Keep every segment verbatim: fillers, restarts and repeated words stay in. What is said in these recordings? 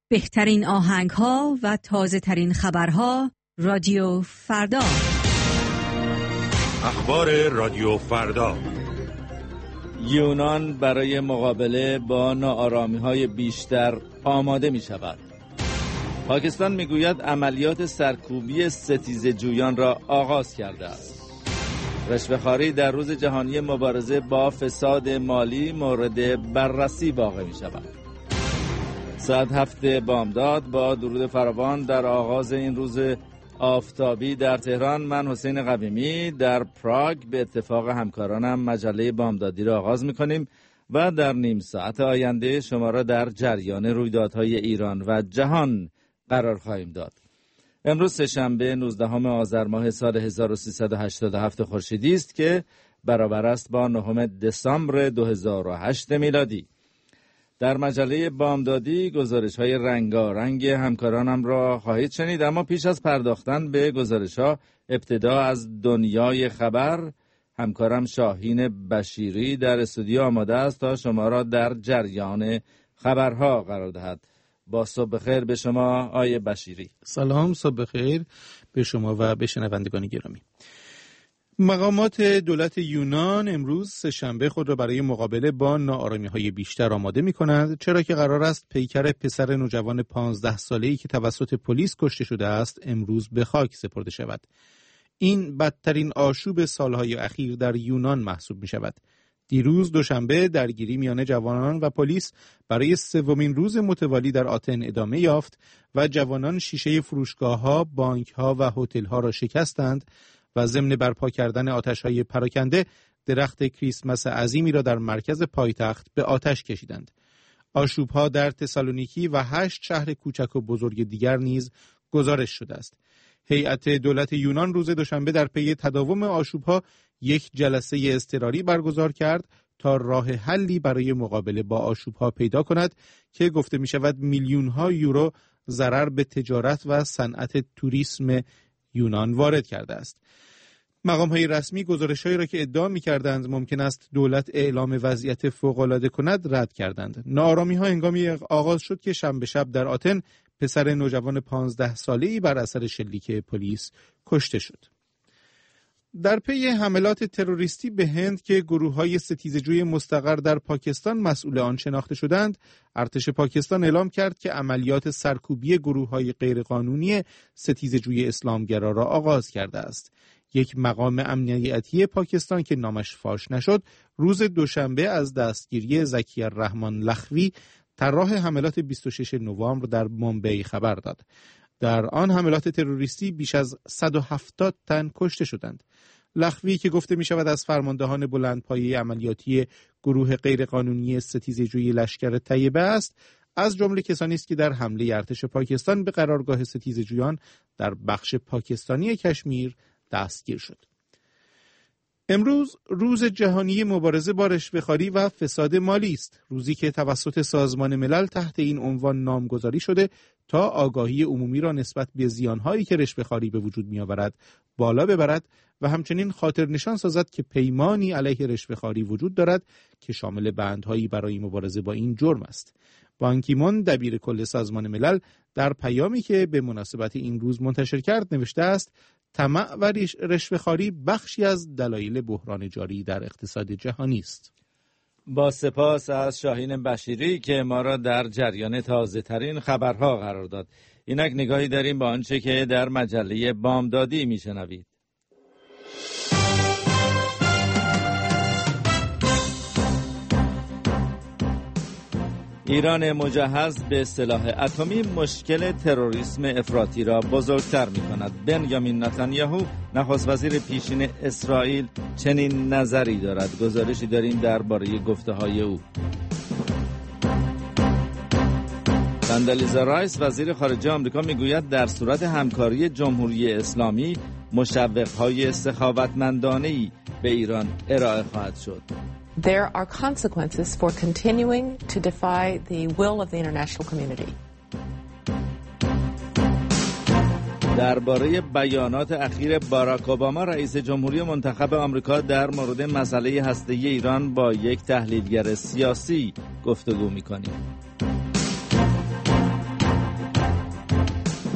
بهترین آهنگ‌ها و تازه‌ترین خبرها رادیو فردا. اخبار رادیو فردا. یونان برای مقابله با ناآرامی‌های بیشتر آماده می‌شود. پاکستان می‌گوید عملیات سرکوبی ستیزجویان را آغاز کرده است. رشوه‌خواری در روز جهانی مبارزه با فساد مالی مورد بررسی واقع می‌شود. ساعت هفت بامداد با درود فراوان در آغاز این روز آفتابی در تهران، من حسین قویمی در پراگ به اتفاق همکارانم مجله بامدادی را آغاز می‌کنیم و در نیم ساعت آینده شما را در جریان رویدادهای ایران و جهان قرار خواهیم داد. امروز سه‌شنبه نوزدهم آذر ماه سال هزار و سیصد و هشتاد و هفت خورشیدی است که برابر است با نهم دسامبر دو هزار و هشت میلادی. در مجله بامدادی گزارش‌های رنگارنگ همکارانم را خواهید شنید، اما پیش از پرداختن به گزارش‌ها ابتدا از دنیای خبر همکارم شاهین بشیری در استودیو آماده است تا شما را در جریان خبرها قرار دهد. با صبح بخیر به شما آیه بشیری. سلام، صبح بخیر به شما و به شنوندگان گرامی. مقامات دولت یونان امروز سه‌شنبه خود را برای مقابله با ناآرامی‌های بیشتر آماده می‌کنند، چرا که قرار است پیکر پسر نوجوان پانزده ساله‌ای که توسط پلیس کشته شده است امروز به خاک سپرده شود. این بدترین آشوب سالهای اخیر در یونان محسوب می‌شود. دیروز دوشنبه درگیری میان جوانان و پلیس برای سومین روز متوالی در آتن ادامه یافت و جوانان شیشه فروشگاه‌ها، بانک‌ها و هتل‌ها را شکستند و ضمن برپا کردن آتش‌های پراکنده درخت کریسمس عظیمی را در مرکز پایتخت به آتش کشیدند. آشوب‌ها در تسالونیکی و هشت شهر کوچک و بزرگ دیگر نیز گزارش شده است. هیئت دولت یونان روز دوشنبه در پی تداوم آشوب‌ها یک جلسه اضطراری برگزار کرد تا راه حلی برای مقابله با آشوب‌ها پیدا کند که گفته می‌شود میلیون‌ها یورو ضرر به تجارت و صنعت توریسم یونان وارد کرده است. مقام‌های رسمی گزارش‌هایی را که ادعا می‌کردند ممکن است دولت اعلام وضعیت فوق‌العاده کند رد کردند. ناآرامی‌ها هنگامی آغاز شد که شنبه شب در آتن پسر نوجوان پانزده ساله‌ای بر اثر شلیک پلیس کشته شد. در پی حملات تروریستی به هند که گروه‌های ستیزجوی مستقر در پاکستان مسئول آن شناخته شدند، ارتش پاکستان اعلام کرد که عملیات سرکوبی گروه‌های غیرقانونی ستیزجوی اسلامگرا را آغاز کرده است. یک مقام امنیتی پاکستان که نامش فاش نشد، روز دوشنبه از دستگیری ذکی الرحمن لخوی طراح حملات بیست و ششم نوامبر در مومبئی خبر داد. در آن حملات تروریستی بیش از صد و هفتاد تن کشته شدند. لخوی که گفته می شود از فرماندهان بلندپایه عملیاتی گروه غیرقانونی ستیزجوی لشکر طیبه است، از جمله کسانی است که در حمله ارتش پاکستان به قرارگاه ستیزجویان در بخش پاکستانی کشمیر دستگیر شد. امروز روز جهانی مبارزه با رشوه‌خواری و فساد مالی است، روزی که توسط سازمان ملل تحت این عنوان نامگذاری شده تا آگاهی عمومی را نسبت به زیان‌هایی که رشوه‌خواری به وجود می‌آورد بالا ببرد و همچنین خاطر نشان سازد که پیمانی علیه رشوه‌خواری وجود دارد که شامل بندهایی برای مبارزه با این جرم است. بان کی مون دبیر کل سازمان ملل در پیامی که به مناسبت این روز منتشر کرد نوشته است: طمع و رشوه‌خواری بخشی از دلایل بحران جاری در اقتصاد جهانی است. با سپاس از شاهین بشیری که ما را در جریان تازه ترین خبرها قرار داد. اینک نگاهی داریم به آنچه که در مجله بامدادی میشنوید. ایران مجهز به سلاح اتمی مشکل تروریسم افراطی را بزرگتر می کند. بنیامین نتانیاهو نخست وزیر پیشین اسرائیل چنین نظری دارد. گزارشی داریم درباره گفته‌های او. کاندالیزا رایس وزیر خارجه آمریکا میگوید در صورت همکاری جمهوری اسلامی مشوق‌های سخاوتمندانه‌ای به ایران ارائه خواهد شد. There are consequences for continuing to defy the will of the international community. درباره بیانات اخیر باراک اوباما رئیس جمهوری منتخب آمریکا در مورد مسئله هسته‌ای ایران با یک تحلیلگر سیاسی گفتگو می‌کنیم.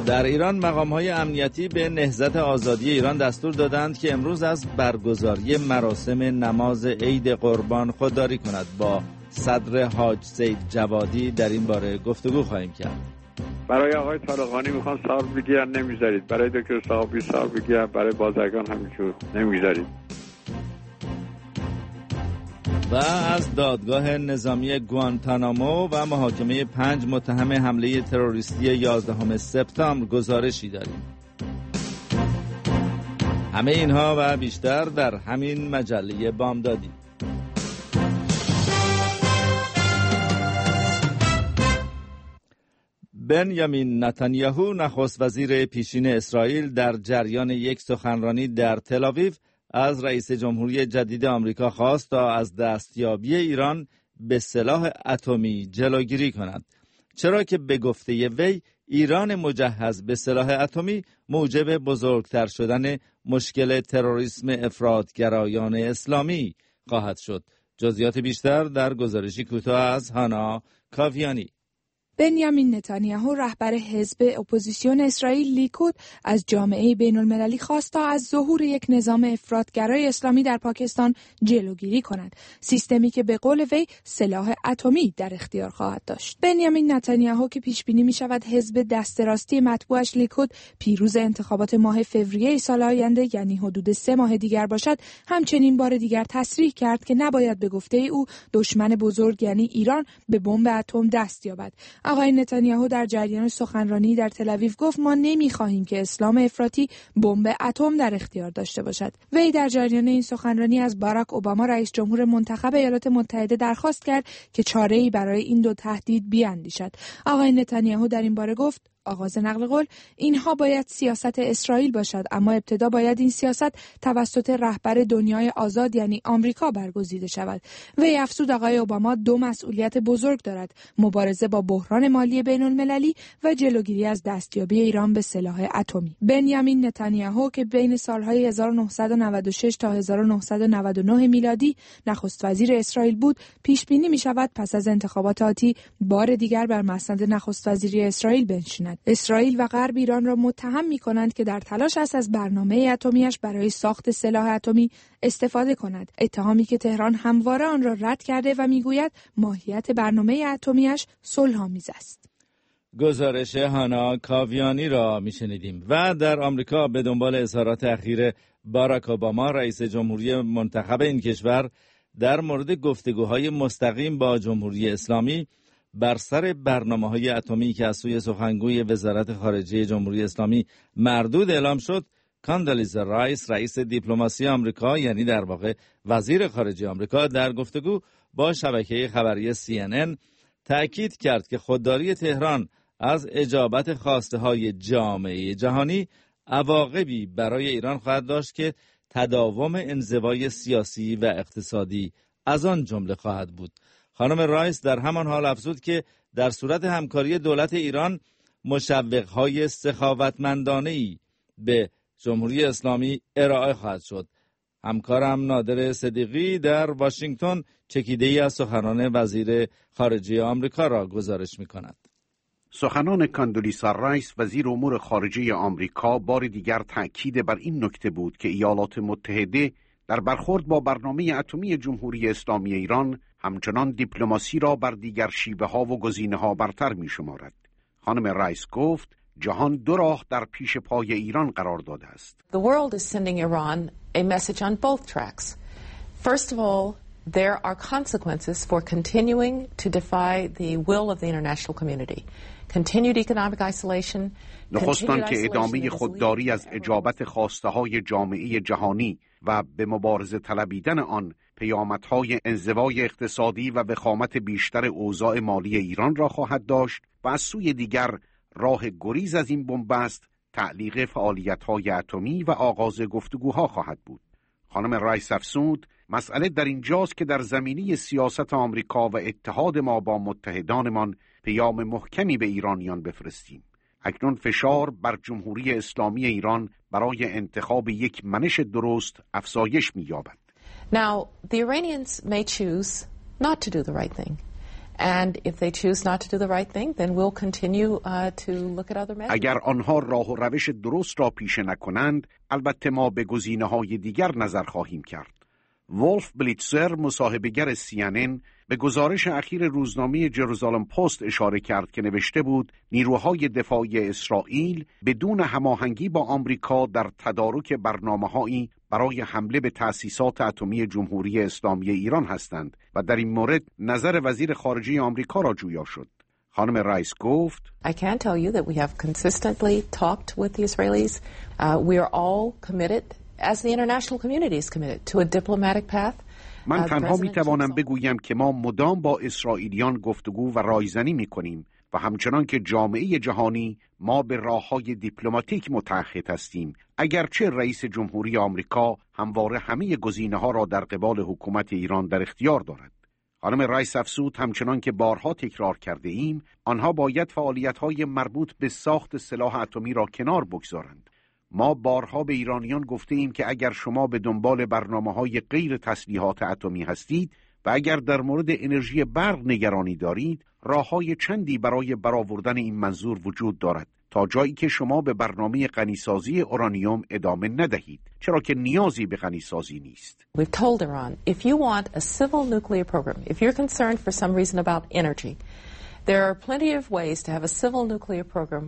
در ایران مقام‌های امنیتی به نهضت آزادی ایران دستور دادند که امروز از برگزاری مراسم نماز عید قربان خودداری کند. با صدر حاج سید جوادی در این باره گفتگو خواهیم کرد. برای آقای طالقانی میخوان سال بگیرن نمیذارید، برای دکتر صاحبی سال بگیرن، برای بازرگان همینجور نمیذارید. و از دادگاه نظامی گوانتانامو و محاکمه پنج متهم حمله تروریستی یازدهم سپتامبر گزارشی داریم. همه اینها و بیشتر در همین مجله بامدادی. بنیامین نتانیاهو نخست وزیر پیشین اسرائیل در جریان یک سخنرانی در تل‌آویو از رئیس جمهوری جدید آمریکا خواست تا از دستیابی ایران به سلاح اتمی جلوگیری کند، چرا که به گفته وی ایران مجهز به سلاح اتمی موجب بزرگتر شدن مشکل تروریسم افراطگرایان اسلامی خواهد شد. جزئیات بیشتر در گزارشی کوتاه از هانا کاویانی. بنیامین نتانیاهو رهبر حزب اپوزیسیون اسرائیل لیکود از جامعه بین المللی خواست تا از ظهور یک نظام افراطگرای اسلامی در پاکستان جلوگیری کند، سیستمی که به قول وی سلاح اتمی در اختیار خواهد داشت. بنیامین نتانیاهو که پیش بینی می شود حزب دست راستی مطبوعش لیکود پیروز انتخابات ماه فوریه سال آینده یعنی حدود سه ماه دیگر باشد، همچنین بار دیگر تصریح کرد که نباید به گفته او دشمن بزرگ یعنی ایران به بمب اتم دست یابد. آقای نتانیاهو در جریان سخنرانی در تل‌آویو گفت ما نمی‌خواهیم که اسلام افراطی بمب اتم در اختیار داشته باشد. وی در جریان این سخنرانی از باراک اوباما رئیس جمهور منتخب ایالات متحده درخواست کرد که چاره‌ای برای این دو تهدید بیاندیشد. آقای نتانیاهو در این باره گفت آغاز نقل قول اینها باید سیاست اسرائیل باشد، اما ابتدا باید این سیاست توسط رهبر دنیای آزاد یعنی آمریکا برگزیده شود. وی افزود آقای اوباما دو مسئولیت بزرگ دارد: مبارزه با بحران مالی بین المللی و جلوگیری از دستیابی ایران به سلاح اتمی. بنیامین نتانیاهو که بین سالهای هزار و نهصد و نود و شش تا هزار و نهصد و نود و نه میلادی نخست وزیر اسرائیل بود، پیش بینی می شود پس از انتخابات آتی بار دیگر بر مسند نخست وزیری اسرائیل بنشیند. اسرائیل و غرب ایران را متهم می‌کنند که در تلاش است از برنامه اتمیش برای ساخت سلاح اتمی استفاده کند، اتهامی که تهران همواره آن را رد کرده و می‌گوید ماهیت برنامه اتمیش صلح‌آمیز است. گزارش هانا کاویانی را می‌شنیدیم. و در آمریکا به دنبال اظهارات اخیر باراک اوباما رئیس جمهوری منتخب این کشور در مورد گفتگوهای مستقیم با جمهوری اسلامی بر سر برنامه‌های اتمی که از سوی سخنگوی وزارت خارجه جمهوری اسلامی مردود اعلام شد، کاندالیزا رایس رئیس دیپلماسی آمریکا یعنی در واقع وزیر خارجه آمریکا در گفتگو با شبکه خبری سی ان ان تأکید کرد که خودداری تهران از اجابت خواسته‌های جامعه جهانی عواقبی برای ایران خواهد داشت که تداوم انزوای سیاسی و اقتصادی از آن جمله خواهد بود. خانم رایس در همان حال افزود که در صورت همکاری دولت ایران مشوق‌های سخاوتمندانه‌ای به جمهوری اسلامی ارائه خواهد شد. همکارم نادر صدیقی در واشنگتن چکیده‌ای از سخنان وزیر خارجه آمریکا را گزارش می‌کند. سخنان کاندولیسا رایس وزیر امور خارجه آمریکا بار دیگر تأکید بر این نکته بود که ایالات متحده در برخورد با برنامه اتمی جمهوری اسلامی ایران همچنان دیپلماسی را بر دیگر شیوه ها و گزینه ها برتر می شمارد. خانم رایس گفت جهان دو راه در پیش پای ایران قرار داده است. The world is sending Iran a message on both tracks. First of all, there are consequences for continuing to defy the will of the international community. Continued economic isolation. نخستان که ادامه خودداری از اجابت خواسته های جامعه جهانی و به مبارزه طلبیدن آن پیامدهای انزوای اقتصادی و وخامت بیشتر اوضاع مالی ایران را خواهد داشت و از سوی دیگر راه گریز از این بنبست تعلیق فعالیت‌های اتمی و آغاز گفتگوها خواهد بود. خانم رایس افزود مسئله در اینجاست که در زمینه سیاست آمریکا و اتحاد ما با متحدانمان پیام محکمی به ایرانیان بفرستیم. اکنون فشار بر جمهوری اسلامی ایران برای انتخاب یک منش درست افزایش می‌یابد. Now, the Iranians may choose not to do the right thing. And if they choose not to do the right thing, then we'll continue uh, to look at other measures. اگر آنها راه و روش درست را پیشه نکنند، البته ما به گزینه‌های دیگر نظر خواهیم کرد. ولف بلیتزر، مصاحبه‌گر سی ان ان، به گزارش اخیر روزنامه جروزالم پست اشاره کرد که نوشته بود نیروهای دفاعی اسرائیل بدون هماهنگی با آمریکا در تدارک برنامه‌هایی برای حمله به تأسیسات اتمی جمهوری اسلامی ایران هستند و در این مورد نظر وزیر خارجه آمریکا را جویا شد. خانم رایس گفت I can tell you that we have consistently talked with the Israelis. Uh, we are all committed, as the international community is committed, to a diplomatic path. من تنها می توانم بگویم که ما مدام با اسرائیلیان گفتگو و رایزنی می کنیم و همچنان که جامعه جهانی ما به راه‌های دیپلماتیک متعهد هستیم، اگرچه رئیس جمهوری آمریکا همواره همه گزینه‌ها را در قبال حکومت ایران در اختیار دارد. خانم رایس افزود همچنان که بارها تکرار کرده ایم، آنها باید فعالیت‌های مربوط به ساخت سلاح اتمی را کنار بگذارند. ما بارها به ایرانیان گفته ایم که اگر شما به دنبال برنامه‌های غیر تسلیحات اتمی هستید و اگر در مورد انرژی برق نگرانی دارید، راه‌های چندی برای برآوردن این منظور وجود دارد تا جایی که شما به برنامه غنیسازی اورانیوم ادامه ندهید، چرا که نیازی به غنیسازی نیست. We've told Iran, if you want a civil nuclear program, if you're concerned for some reason about energy, there are plenty of ways to have a civil nuclear program.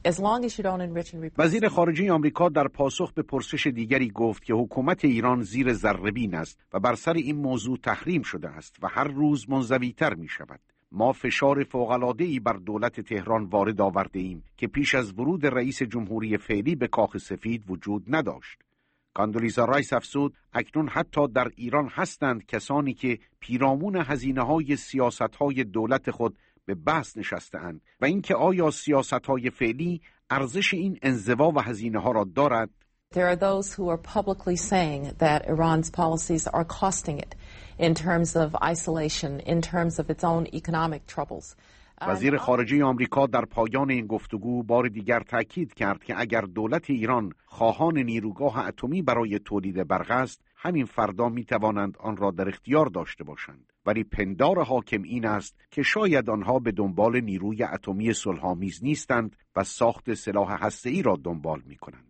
وزیر خارجه آمریکا در پاسخ به پرسش دیگری گفت که حکومت ایران زیر ذره‌بین است و بر سر این موضوع تحریم شده است و هر روز منزوی‌تر می شود. ما فشار فوق‌العاده‌ای بر دولت تهران وارد آورده ایم که پیش از ورود رئیس جمهوری فعلی به کاخ سفید وجود نداشت. کاندولیزا رایس افزود اکنون حتی در ایران هستند کسانی که پیرامون هزینه‌های سیاست‌های دولت خود به بحث نشسته‌اند و اینکه آیا سیاست‌های فعلی ارزش این انزوا و هزینه‌ها را دارد. There are those who are publicly saying that Iran's policies are costing it in terms of isolation, in terms of its own economic troubles. وزیر خارجه آمریکا در پایان این گفتگو بار دیگر تاکید کرد که اگر دولت ایران خواهان نیروگاه اتمی برای تولید برق است، همین فردا می توانند آن را در اختیار داشته باشند، ولی پندار حاکم این است که شاید آنها به دنبال نیروی اتمی صلح‌آمیز نیستند و ساخت سلاح هسته‌ای را دنبال می کنند.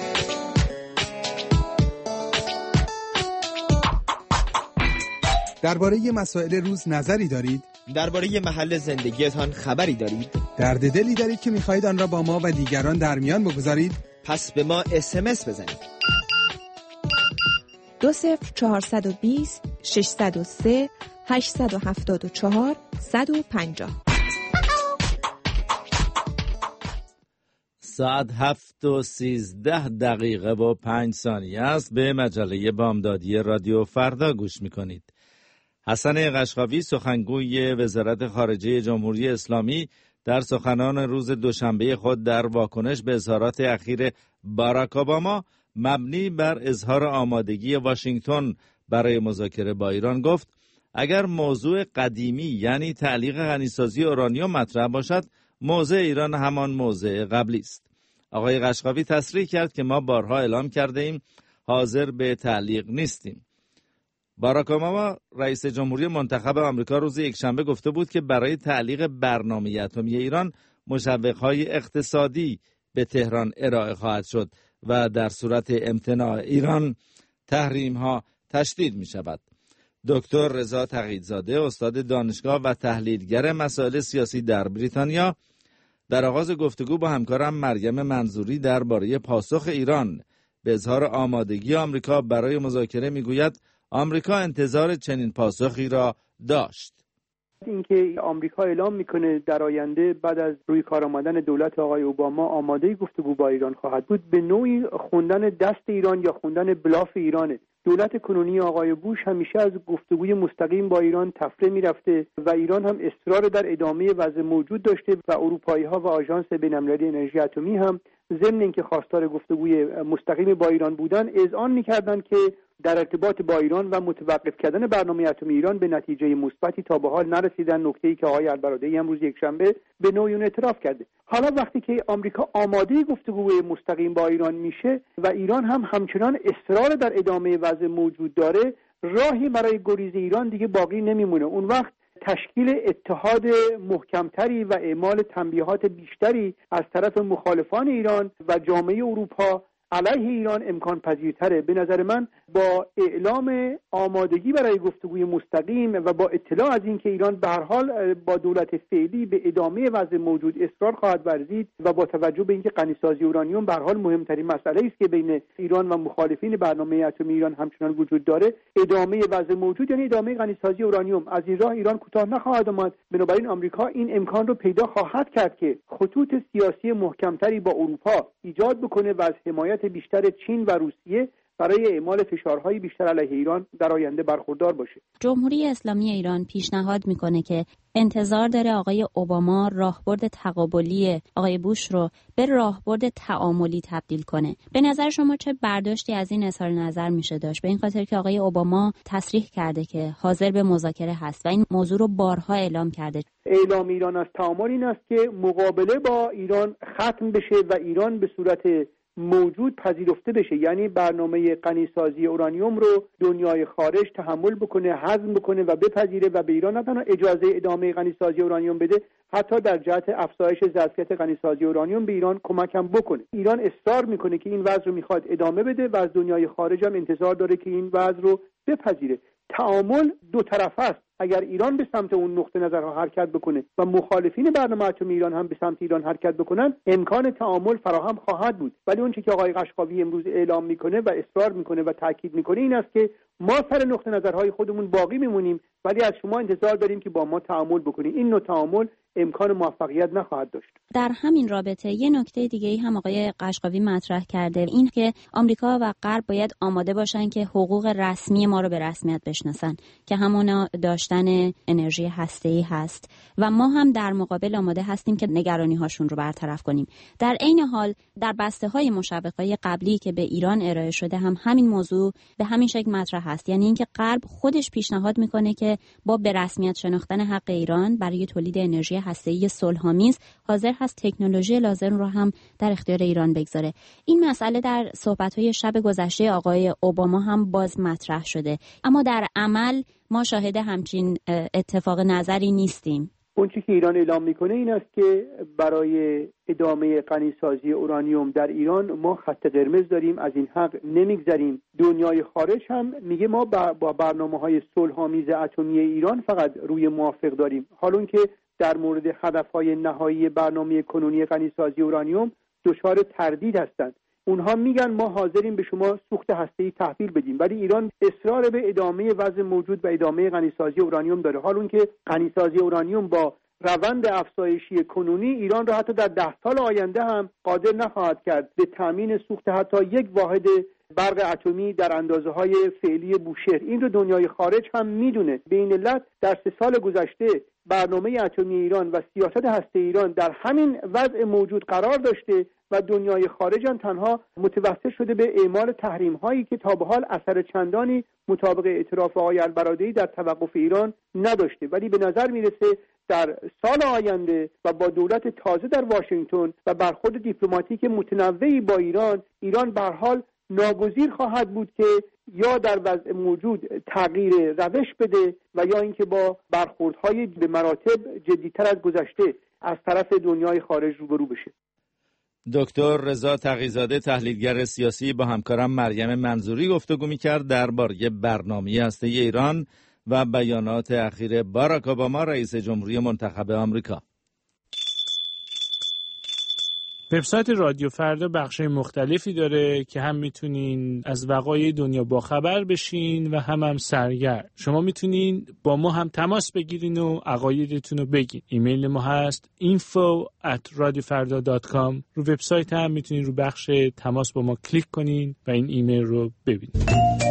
درباره مسائل روز نظری دارید؟ درباره محل زندگیتان خبری دارید؟ درد دلی دارید که می‌خواهید آن را با ما و دیگران در میان بگذارید؟ پس به ما اس ام اس بزنید. دو صفر چهارصد و بیست ششصد و سه هشتصد و هفتاد و چهار صد و پنجاه. ساعت هفت و سیزده دقیقه و پنج ثانیه است. به مجله بامدادی رادیو فردا گوش میکنید. حسن قشقاوی، سخنگوی وزارت خارجه جمهوری اسلامی، در سخنان روز دوشنبه خود در واکنش به اظهارات اخیر باراک اوباما مبنی بر اظهار آمادگی واشنگتن برای مذاکره با ایران گفت اگر موضوع قدیمی یعنی تعلیق غنیسازی اورانیوم مطرح باشد، موضع ایران همان موضع قبلی است. آقای قشقاوی تصریح کرد که ما بارها اعلام کرده ایم حاضر به تعلیق نیستیم. باراک اوباما رئیس جمهوری منتخب آمریکا روز یکشنبه گفته بود که برای تعلیق برنامه اتمی ایران مشوق‌های اقتصادی به تهران ارائه خواهد شد و در صورت امتناع ایران تحریم‌ها تشدید می‌شود. دکتر رضا تقی‌زاده، استاد دانشگاه و تحلیلگر مسائل سیاسی در بریتانیا، در آغاز گفتگو با همکارم مریم منظوری درباره پاسخ ایران به اظهار آمادگی آمریکا برای مذاکره میگوید آمریکا انتظار چنین پاسخی را داشت. اینکه آمریکا اعلام میکنه در آینده بعد از روی کار آمدن دولت آقای اوباما آماده گفتگو با ایران خواهد بود، به نوعی خوندن دست ایران یا خوندن بلاف ایرانه. دولت کنونی آقای بوش همیشه از گفتگوی مستقیم با ایران تفره میرفته و ایران هم اصرار در ادامه وضع موجود داشته و اروپایی ها و آژانس بین‌المللی انرژی اتمی هم ضمن اینکه خواستار گفتگوی مستقیم با ایران بودن اذعان میکردن که در ارتباط با ایران و متوقف کردن برنامه اتمی ایران به نتیجه مثبتی تا به حال نرسیدن، نکته‌ای که آقای البرادعی امروز یکشنبه به نوعی اعتراف کرده. حالا وقتی که آمریکا آماده گفتگوی مستقیم با ایران میشه و ایران هم همچنان اصرار در ادامه وضع موجود داره، راهی برای گریز ایران دیگه باقی نمیمونه. اون وقت تشکیل اتحاد محکمتری و اعمال تنبیهات بیشتری از طرف مخالفان ایران و جامعه اروپا علیه ایران امکان پذیرتره. به نظر من با اعلام آمادگی برای گفتگوی مستقیم و با اطلاع از اینکه ایران به هر حال با دولت فعلی به ادامه وضع موجود اصرار خواهد ورزید و با توجه به اینکه غنیسازی اورانیوم به هر حال مهمترین مسئله است که بین ایران و مخالفین برنامه اتمی ایران همچنان وجود داره، ادامه وضع موجود یعنی ادامه غنیسازی اورانیوم، از این راه ایران کوتاه نخواهد آمد. بنابراین آمریکا این امکان رو پیدا خواهد کرد که خطوط سیاسی محکمتری با اروپا ایجاد بکنه و از حمایت بیشتر چین و روسیه برای اعمال فشارهای بیشتر علیه ایران در آینده برخوردار باشه. جمهوری اسلامی ایران پیشنهاد میکنه که انتظار داره آقای اوباما راهبرد تقابلی آقای بوش رو به راهبرد تعاملی تبدیل کنه. به نظر شما چه برداشتی از این اظهار نظر میشه داشت؟ به این خاطر که آقای اوباما تصریح کرده که حاضر به مذاکره هست و این موضوع رو بارها اعلام کرده. اعلام ایران از تعامل این است که مقابله با ایران ختم بشه و ایران به صورت موجود پذیرفته بشه، یعنی برنامه غنیسازی اورانیوم رو دنیای خارج تحمل بکنه، هضم بکنه و بپذیره و به ایران نه تنها اجازه ادامه غنیسازی اورانیوم بده، حتی در جهت افزایش ظرفیت غنیسازی اورانیوم به ایران کمک هم بکنه. ایران اصرار میکنه که این وضع رو میخواد ادامه بده و از دنیای خارج هم انتظار داره که این وضع رو بپذیره. تعامل دو طرفه است. اگر ایران به سمت اون نقطه نظرها حرکت بکنه و مخالفین برنامه اتمی ایران هم به سمت ایران حرکت بکنن، امکان تعامل فراهم خواهد بود. ولی اون چیزی که آقای قشقاوی امروز اعلام میکنه و اصرار میکنه و تاکید میکنه این است که ما سر نقطه نظرهای خودمون باقی میمونیم ولی از شما انتظار داریم که با ما تعامل بکنید. این نوع تعامل امکان موفقیت نخواهد داشت. در همین رابطه یه نکته دیگه ای هم آقای قشقاوی مطرح کرده، این که آمریکا و غرب باید آماده باشن که حقوق رسمی ما رو به رسمیت بشناسن که همون داشتن انرژی هسته‌ای هست و ما هم در مقابل آماده هستیم که نگرانی هاشون رو برطرف کنیم. در عین حال در بسته های مشوقات قبلی که به ایران ارائه شده هم همین موضوع به همین شکل مطرح هست، یعنی اینکه غرب خودش پیشنهاد میکنه که با به رسمیت شناختن حق ایران برای تولید انرژی هسته‌ای صلح‌آمیز حاضر هست تکنولوژی لازم رو هم در اختیار ایران بگذاره. این مسئله در صحبت‌های شب گذشته آقای اوباما هم باز مطرح شده، اما در عمل ما شاهد همچین اتفاق نظری نیستیم. اون چیزی که ایران اعلام میکنه این است که برای ادامه غنیسازی اورانیوم در ایران ما خط قرمز داریم، از این حق نمیگذریم. دنیای خارج هم میگه ما با برنامه‌های صلح‌آمیز اتمی ایران فقط روی موافق داریم، حال اون که در مورد هدفهای نهایی برنامه کنونی غنیسازی اورانیوم دچار تردید هستند. اونها میگن ما حاضریم به شما سوخت هسته‌ای تحویل بدیم، ولی ایران اصرار به ادامه وضع موجود و ادامه غنیسازی اورانیوم داره، حال اون که غنیسازی اورانیوم با روند افزایشی کنونی ایران را حتی در ده سال آینده هم قادر نخواهد کرد به تامین سوخت حتی یک واحد برق اتمی در اندازه‌های فعلی بوشهر. این رو دنیای خارج هم میدونه. به این علت در سه سال گذشته برنامه اتمی ایران و سیاست هسته ایران در همین وضع موجود قرار داشته و دنیای خارج هم تنها متوسل شده به اعمال تحریم هایی که تا به حال اثر چندانی مطابق اعتراف آقای البرادعی در توقف ایران نداشته. ولی به نظر میرسه در سال آینده و با دولت تازه در واشنگتن و برخورد دیپلماتیک متنوعی با ایران، ایران به هر حال ناگزیر خواهد بود که یا در وضع موجود تغییر روش بده و یا اینکه با برخوردهای به مراتب جدیتر از گذشته از طرف دنیای خارج روبرو بشه. دکتر رضا تقی‌زاده تحلیلگر سیاسی با همکارم مریم منظوری گفتگو می‌کرد درباره برنامه هسته ایران و بیانات اخیر باراک اوباما رئیس جمهوری منتخب آمریکا. وبسایت رادیو فردا بخش‌های مختلفی داره که هم میتونین از وقایع دنیا باخبر بشین و هم هم سرگرم. شما میتونین با ما هم تماس بگیرین و عقایدتون رو بگین. ایمیل ما هست info at radiofarda dot com. رو وبسایت هم میتونین رو بخش تماس با ما کلیک کنین و این ایمیل رو ببینید.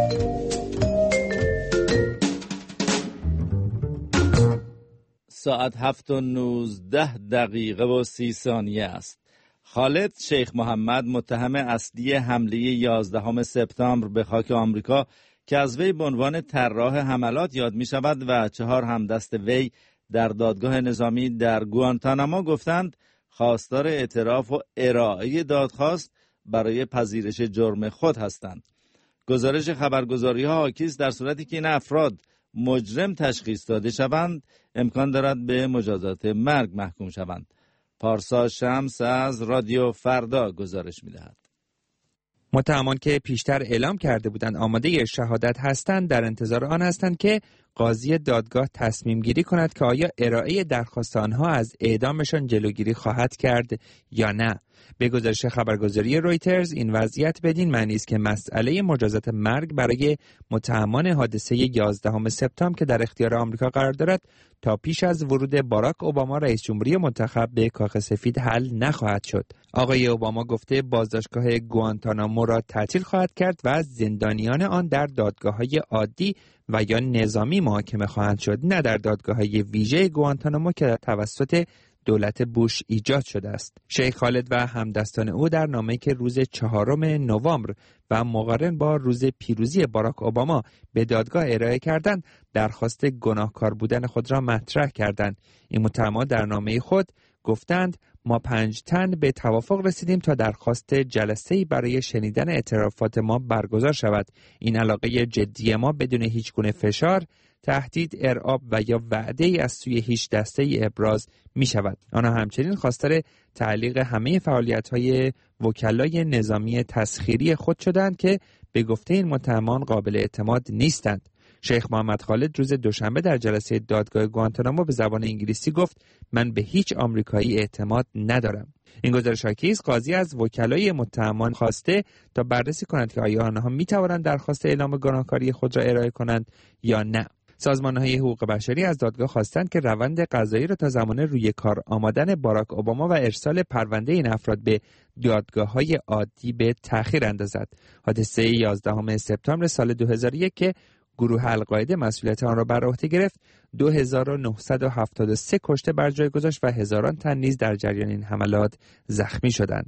ساعت هفت و نوزده دقیقه و سی ثانیه است. خالد شیخ محمد متهم اصلی حمله یازدهم سپتامبر به خاک آمریکا که از وی به عنوان طراح حملات یاد می شود و چهار همدست وی در دادگاه نظامی در گوانتاناما گفتند خواستار اعتراف و ارائه دادخواست برای پذیرش جرم خود هستند. گزارش خبرگزاری‌ها حاکی است در صورتی که این افراد مجرم تشخیص داده شوند امکان دارد به مجازات مرگ محکوم شوند. پارسا شمس از رادیو فردا گزارش می‌دهد. متهمان که پیشتر اعلام کرده بودند آماده شهادت هستند در انتظار آن هستند که قاضی دادگاه تصمیم گیری کند که آیا ارائه درخواست آنها از اعدامشان جلوگیری خواهد کرد یا نه. به گزارش خبرگزاری رویترز این وضعیت بدین معنی است که مسئله مجازات مرگ برای متهمان حادثه یازدهم سپتامبر که در اختیار آمریکا قرار دارد تا پیش از ورود باراک اوباما رئیس جمهوری منتخب به کاخ سفید حل نخواهد شد. آقای اوباما گفته بازداشتگاه گوانتانامو را تعطیل خواهد کرد و زندانیان آن در دادگاه‌های عادی و یا نظامی محاکمه خواهند شد، نه در دادگاه‌های ویژه گوانتانامو که توسط دولت بوش ایجاد شده است. شیخ خالد و همدستان او در نامه‌ای که روز چهارم نوامبر و مقارن با روز پیروزی باراک اوباما به دادگاه ارائه کردند، درخواست گناهکار بودن خود را مطرح کردند. این متهمان در نامه خود گفتند ما پنج تن به توافق رسیدیم تا درخواست جلسه‌ای برای شنیدن اعترافات ما برگزار شود. این علاقه جدی ما بدون هیچ گونه فشار، تهدید، ارعاب و یا وعده ای از سوی هیچ دسته ای ابراز می شود. آنها همچنین خواستار تعلیق همه فعالیت‌های وکلای نظامی تسخیری خود شدند که به گفته این متهمان قابل اعتماد نیستند. شیخ محمد خالد روز دوشنبه در جلسه دادگاه گوانتانامو به زبان انگلیسی گفت من به هیچ آمریکایی اعتماد ندارم. این گزارش حاکی است قاضی از وکلای متهمان خواسته تا بررسی کند که آیا آنها می توانند درخواست اعلام گناهکاری خود را ارائه کنند یا نه. سازمان‌های حقوق بشری از دادگاه خواستند که روند قضایی را تا زمان روی کار آمدن باراک اوباما و ارسال پرونده این افراد به دادگاه‌های عادی به تأخیر اندازد. حادثه یازدهم سپتامبر سال دو هزار و یک که گروه القاعده مسئولیت آن را بر عهده گرفت، دو هزار و نهصد و هفتاد و سه کشته بر جای گذاشت و هزاران تن نیز در جریان این حملات زخمی شدند.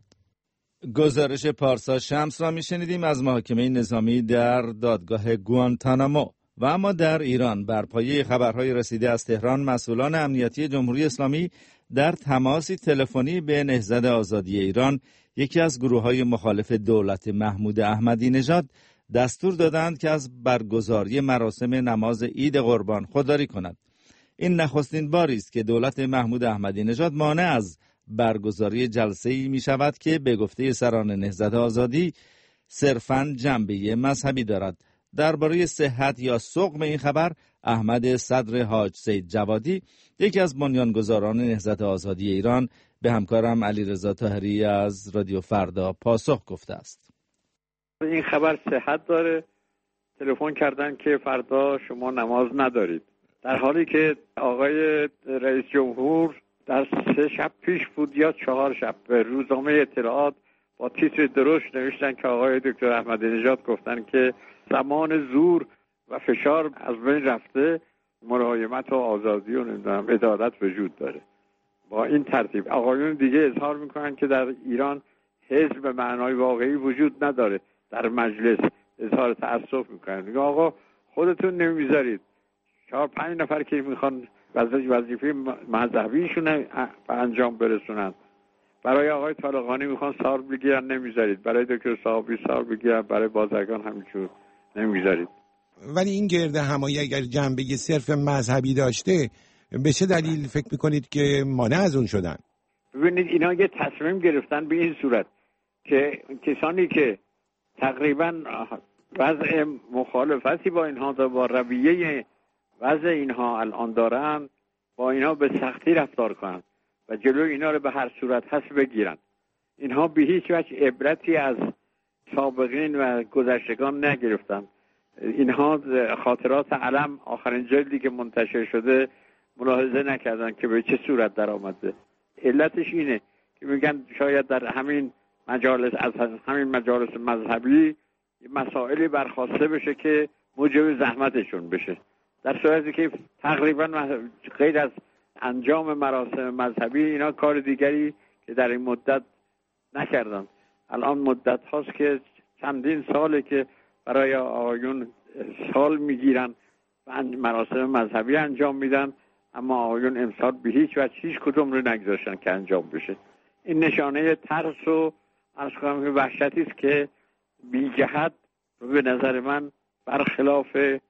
گزارش پارسا شمس را می‌شنیدیم از محاکمه نظامی در دادگاه گوانتانامو. و اما در ایران بر پایه خبرهای رسیده از تهران، مسئولان امنیتی جمهوری اسلامی در تماسی تلفنی به نهضت آزادی ایران، یکی از گروه‌های مخالف دولت محمود احمدی نژاد، دستور دادند که از برگزاری مراسم نماز عید قربان خودداری کند. این نخستین باری است که دولت محمود احمدی نژاد مانع از برگزاری جلسه‌ای می‌شود که به گفته سران نهضت آزادی صرفاً جنبه مذهبی دارد. درباره صحت یا سقم این خبر، احمد صدر حاج سید جوادی، یکی از بنیانگذاران نهضت آزادی ایران، به همکارم علیرضا طاهری از رادیو فردا پاسخ گفته است. این خبر صحت داره. تلفن کردن که فردا شما نماز ندارید، در حالی که آقای رئیس جمهور در سه شب پیش بود یا چهار شب به روزنامه اطلاعات با تیتر درشت نوشتن که آقای دکتر احمدی نژاد گفتن که زمان زور و فشار از بین رفته، ملایمت و آزادی و نمیدونم عدالت وجود داره. با این ترتیب آقایون دیگه اظهار میکنن که در ایران حزب به معنای واقعی وجود نداره. در مجلس اظهار تأسف میکنن، میگه آقا خودتون نمیذارید چهار پنج نفر که میخوان وظیفه مذهبیشون به انجام برسونن، برای آقای طالقانی میخوان سال بگیرن نمیذارید، برای دکتر صاحبی سال بگیرن، برای بازرگان همینجور نمیذارید. ولی این گرد همایی اگر جنبه صرف مذهبی داشته، به چه دلیل فکر میکنید که مانع از اون شدن؟ ببینید اینا یه تصمیم گرفتن به این صورت که کسانی که تقریبا وضع مخالفتی با اینها دا با رویه وضع اینها الان دارن، با اینها به سختی رفتار کنن و جلوی اینا رو به هر صورت هست بگیرن. اینها به هیچ وجه عبرتی از سابقین و گذشتگان نگرفتن. اینها خاطرات علم آخرین جلدی که منتشر شده ملاحظه نکردن که به چه صورت در آمده. علتش اینه که میگن شاید در همین مجالس از همین مجالس مذهبی مسائلی برخواسته بشه که موجب زحمتشون بشه، در صورتی که تقریبا غیر از انجام مراسم مذهبی اینا کار دیگری که در این مدت نکردن. الان مدت هاست که چندین ساله که برای آقایون سال میگیرن و مراسم مذهبی انجام میدن، اما آقایون امسال به هیچ وجه هیچ کدوم رو نگذاشتن که انجام بشه. این نشانه ترس و از خواهم وحشتی است که بی جهت به نظر من برخلاف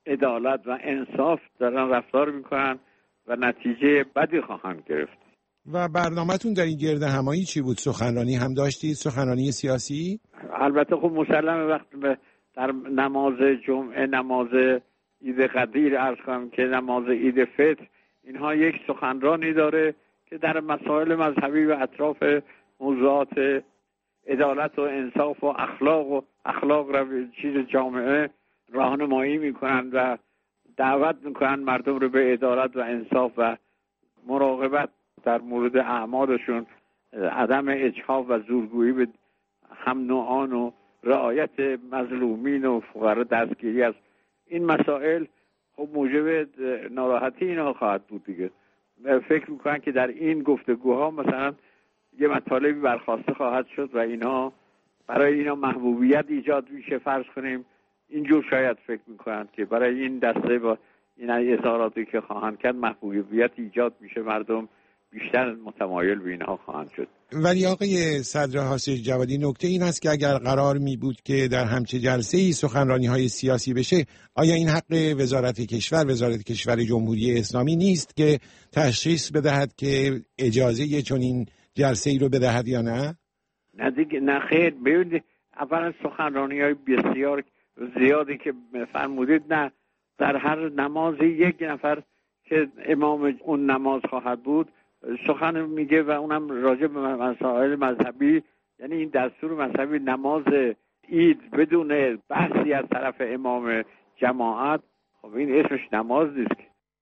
عدالت و انصاف دارن رفتار میکنن و نتیجه بدی خواهند گرفت. و برنامه‌تون در این گرد همایی چی بود؟ سخنرانی هم داشتید؟ سخنرانی سیاسی؟ البته خب مسلمه وقتی در نماز جمعه، نماز عید قدیر، عرض کنم که نماز عید فطر، اینها یک سخنرانی داره که در مسائل مذهبی و اطراف موضوعات عدالت و انصاف و اخلاق و اخلاق را چیز جامعه راهنمایی میکنن و دعوت میکنن مردم رو به عدالت و انصاف و مراقبت در مورد اعمالشون، عدم اجحاف و زورگویی به هم نوعان و رعایت مظلومین و فقرا، دستگیری از این مسائل خب موجب ناراحتی اینا خواهد بود دیگه. فکر میکنن که در این گفتگوها مثلا یه مطالبی برخواسته خواهد شد و اینا برای اینا محبوبیت ایجاد میشه، فرض کنیم اینجور شاید فکر میکنن که برای این دسته با این اظهاراتی که خواهند کرد محبوبیت ایجاد میشه، مردم بیشتر متمایل به اینها خواهند شد. ولی آقای صدر حاسد جوادی، نکته این است که اگر قرار می بود که در همچه جلسه‌ای سخنرانی های سیاسی بشه، آیا این حق وزارت کشور وزارت کشور جمهوری اسلامی نیست که تشخیص بدهد که اجازه چنین جلسه‌ای رو بدهد یا نه؟ نه دیگه، نه خیر. ببینید اولا سخنرانی های بسیار زیادی که فرمودید، نه در هر نمازی یک نفر که امام اون نماز خواهد بود سخن میگه و اونم راجع به مسائل مذهبی، یعنی این دستور مذهبی نماز عید بدون بحثی از طرف امام جماعت، خب این اسمش نماز نیست.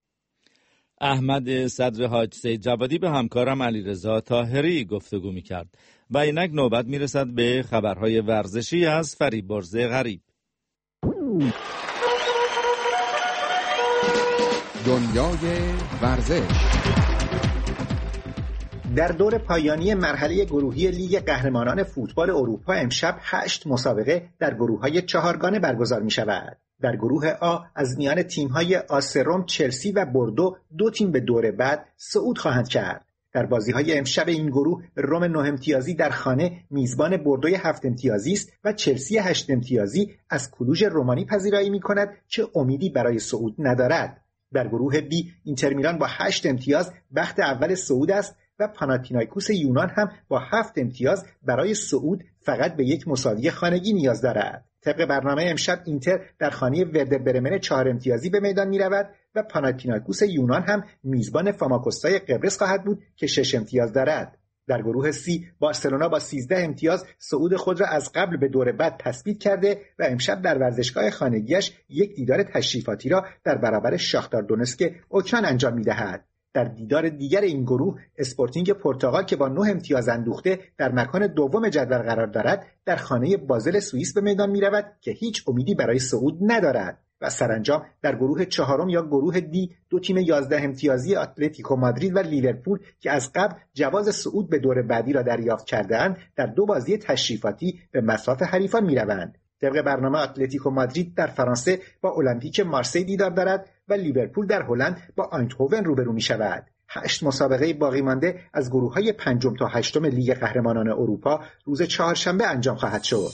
احمد صدر حاج سید جوادی به همکارم علیرضا طاهری گفتگو میکرد و اینک نوبت میرسد به خبرهای ورزشی از فریبرز غریب. دنیای ورزش. در دور پایانی مرحله گروهی لیگ قهرمانان فوتبال اروپا امشب هشت مسابقه در گروه‌های چهارگانه برگزار می‌شود. در گروه آ از میان تیم‌های آس روم، چلسی و بوردو دو تیم به دور بعد صعود خواهند کرد. در بازی‌های امشب این گروه روم نه امتیازی در خانه میزبان بوردوی هفت امتیازی است و چلسی هشت امتیازی از کلوژ رومانی پذیرایی می‌کند که امیدی برای صعود ندارد. در گروه بی اینتر میلان با هشت امتیاز بخت اول صعود است و پاناتینایکوس یونان هم با هفت امتیاز برای صعود فقط به یک مساوی خانگی نیاز دارد. طبق برنامه امشب اینتر در خانه وردر برمن چهار امتیازی به میدان می رود و پاناتینایکوس یونان هم میزبان فاماکوستای قبرس خواهد بود که شش امتیاز دارد. در گروه سی بارسلونا با سیزده امتیاز صعود خود را از قبل به دور بعد تثبیت کرده و امشب در ورزشگاه خانگیش یک دیدار تشریفاتی را در برابر شاختار دونسک اوکراین انجام می دهد. در دیدار دیگر این گروه اسپورتینگ پرتغال که با نه امتیاز اندوخته در مکان دوم جدول قرار دارد در خانه بازل سوئیس به میدان می رود که هیچ امیدی برای صعود ندارد. و سرانجام در گروه چهارم یا گروه دی دو تیم یازده امتیازی اتلتیکو مادرید و لیورپول که از قبل جواز صعود به دور بعدی را دریافت کرده‌اند در دو بازی تشریفاتی به مصاف حریفان می‌روند. طبق برنامه اتلتیکو مادرید در فرانسه با المپیک مارسی دیدار دارد و لیورپول در هلند با آینتهوون روبرو می‌شود. هشت مسابقه باقی مانده از گروه‌های پنجم تا هشتم لیگ قهرمانان اروپا روز چهارشنبه انجام خواهد شد.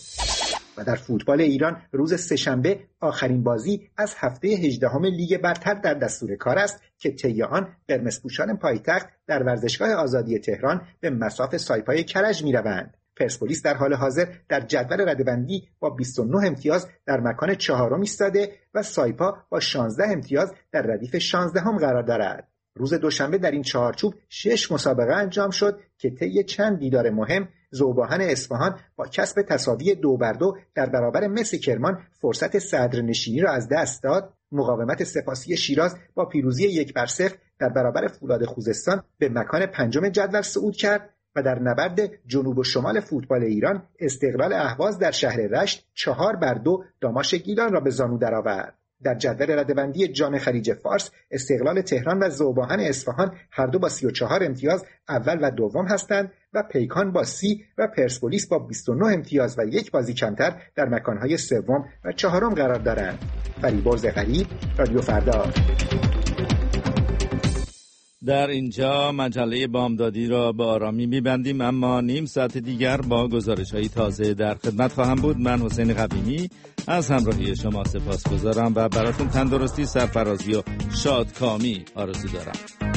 و در فوتبال ایران روز سه‌شنبه آخرین بازی از هفته هجدهم لیگ برتر در دستور کار است که طی آن قرمزپوشان پایتخت در ورزشگاه آزادی تهران به مصاف سایپای کرج می‌روند. پرسپولیس در حال حاضر در جدول رده‌بندی با بیست و نه امتیاز در مکان چهارم ایستاده و سایپا با شانزده امتیاز در ردیف شانزدهم قرار دارد. روز دوشنبه در این چهارچوب شش مسابقه انجام شد که طی چند دیدار مهم ذوباهن اصفهان با کسب تساوی دو بر دو در برابر مس کرمان فرصت صدرنشینی را از دست داد. مقاومت سپاسی شیراز با پیروزی یک بر صفر در برابر فولاد خوزستان به مکان پنجم جدول صعود کرد و در نبرد جنوب و شمال فوتبال ایران استقلال اهواز در شهر رشت چهار بر دو داماش گیلان را به زانو درآورد. در جدول رده‌بندی جام خلیج فارس استقلال تهران و ذوباهن اصفهان هر دو با سی و چهار امتیاز اول و دوم هستند و پیکان با سی و پرسپولیس با بیست و نه امتیاز و یک بازی کمتر در مکانهای سوم و چهارم قرار دارند. فریبرز غریب، رادیو فردا. در اینجا مجله بامدادی را به آرامی میبندیم، اما نیم ساعت دیگر با گزارش‌های تازه در خدمت خواهم بود. من حسین قویمی از همراهی شما سپاسگزارم و براتون تندرستی، سرفرازی و شادکامی آرزو دارم.